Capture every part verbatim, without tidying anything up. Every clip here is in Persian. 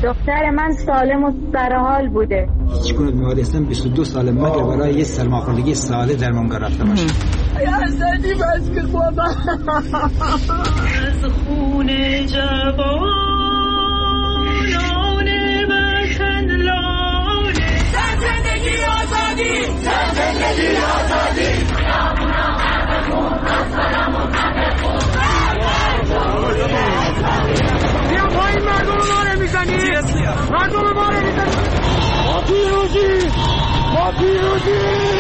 دختر من سالم و سرحال بوده. هیچ گونه بیمارستان بیست و دو سال مگر برای یه سرماخوردگی ساله درمانگاه رفته باشه. یا حسنی بس که خدا از خون جوانان وطن لاله. زن زندگی آزادی، زن زندگی آزادی. بیا پایین، مردم ما رو میزنی، مردم ما رو میزنی. ما پیروزی، ما پیروزی.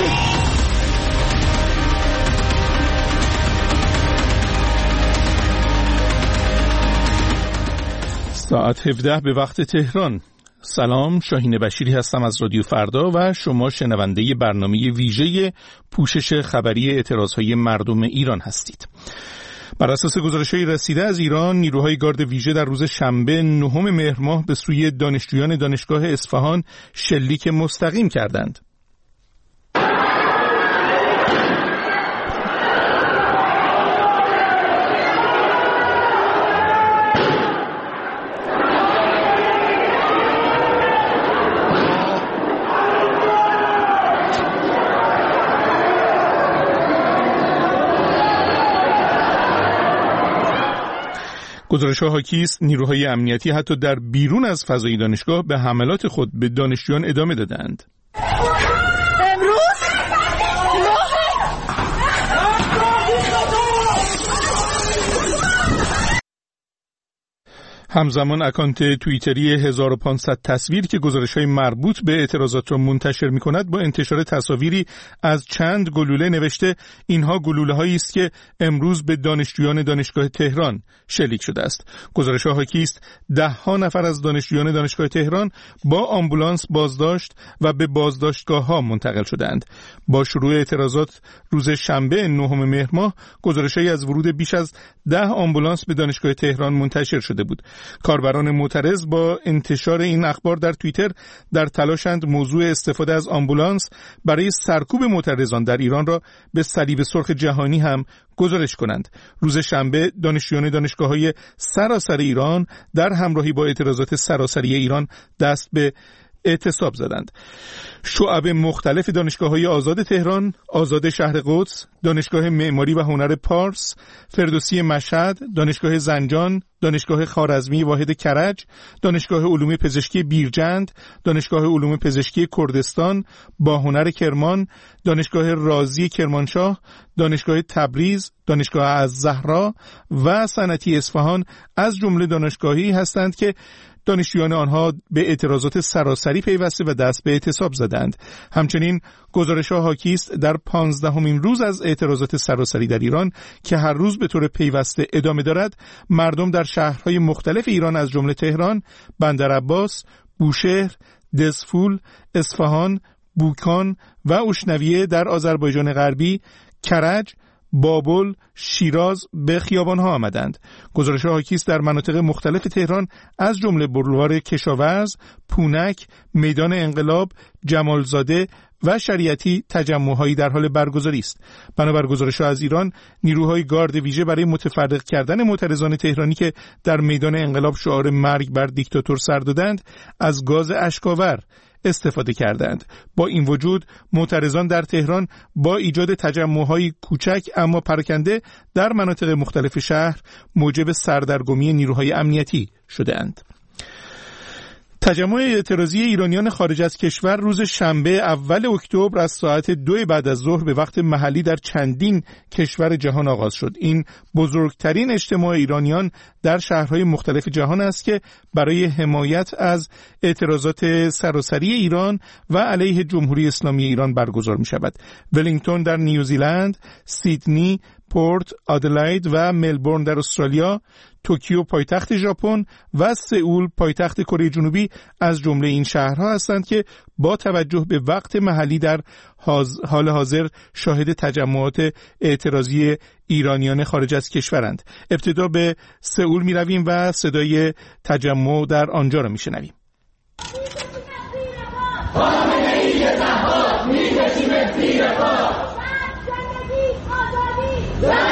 ساعت هفده به وقت تهران. سلام، شاهین بشیری هستم از رادیو فردا و شما شنونده برنامه ویژه پوشش خبری اعتراضهای مردم ایران هستید. بر اساس گزارش‌های رسیده از ایران، نیروهای گارد ویژه در روز شنبه نهم مهر ماه به سوی دانشجویان دانشگاه اصفهان شلیک مستقیم کردند. گزارش‌ها حاکی است نیروهای امنیتی حتی در بیرون از فضای دانشگاه به حملات خود به دانشجویان ادامه دادند. همزمان اکانت توییتری هزار و پانصد تصویر که گزارش‌های مربوط به اعتراضات را منتشر می‌کند با انتشار تصاویری از چند گلوله نوشته اینها گلوله‌هایی است که امروز به دانشجویان دانشگاه تهران شلیک شده است. گزارش‌ها حاکی است ده‌ها نفر از دانشجویان دانشگاه تهران با آمبولانس بازداشت و به بازداشتگاه‌ها منتقل شدند. با شروع اعتراضات روز شنبه نهم مهر ماه گزارش‌هایی از ورود بیش از ده آمبولانس به دانشگاه تهران منتشر شده بود. کاربران معترض با انتشار این اخبار در توییتر در تلاشند موضوع استفاده از آمبولانس برای سرکوب معترضان در ایران را به صلیب سرخ جهانی هم گزارش کنند. روز شنبه دانشجویان دانشگاه‌های سراسر ایران در همراهی با اعتراضات سراسری ایران دست به اعتصاب زدند. شعب مختلف دانشگاه‌های آزاد تهران، آزاد شهر قدس، دانشگاه معماری و هنر پارس، فردوسی مشهد، دانشگاه زنجان، دانشگاه خوارزمی واحد کرج، دانشگاه علوم پزشکی بیرجند، دانشگاه علوم پزشکی کردستان، باهنر کرمان، دانشگاه رازی کرمانشاه، دانشگاه تبریز، دانشگاه الزهرا و صنعتی اصفهان از جمله دانشگاهی هستند که دانشجویان آنها به اعتراضات سراسری پیوسته و دست به اعتصاب زدند. همچنین گزارش‌ها حاکی است در پانزدهمین روز از اعتراضات سراسری در ایران که هر روز به طور پیوسته ادامه دارد، مردم در شهرهای مختلف ایران از جمله تهران، بندرعباس، بوشهر، دزفول، اصفهان، بوکان و اوشنویه در آذربایجان غربی، کرج، بابل، شیراز به خیابان‌ها آمدند. گزارش‌ها حاکی است در مناطق مختلف تهران از جمله بولوار کشاورز، پونک، میدان انقلاب، جمالزاده و شریعتی تجمع‌هایی در حال برگزاری است. بنابر گزارش‌ها از ایران، نیروهای گارد ویژه برای متفرق کردن معترضان تهرانی که در میدان انقلاب شعار مرگ بر دیکتاتور سر دادند، از گاز اشک‌آور استفاده کردند. با این وجود معترضان در تهران با ایجاد تجمع‌های کوچک اما پراکنده در مناطق مختلف شهر موجب سردرگمی نیروهای امنیتی شدند. تجمع اعتراضی ایرانیان خارج از کشور روز شنبه اول اکتبر از ساعت دو بعد از ظهر به وقت محلی در چندین کشور جهان آغاز شد. این بزرگترین اجتماع ایرانیان در شهرهای مختلف جهان است که برای حمایت از اعتراضات سراسری ایران و علیه جمهوری اسلامی ایران برگزار می شود. ولینگتون در نیوزیلند، سیدنی، پورت آدلاید و ملبورن در استرالیا، توکیو پایتخت ژاپن و سئول پایتخت کره جنوبی از جمله این شهرها هستند که با توجه به وقت محلی در حال حاضر شاهد تجمعات اعتراضی ایرانیان خارج از کشورند. ابتدا به سئول می رویم و صدای تجمع در آنجا را می شنویم. زن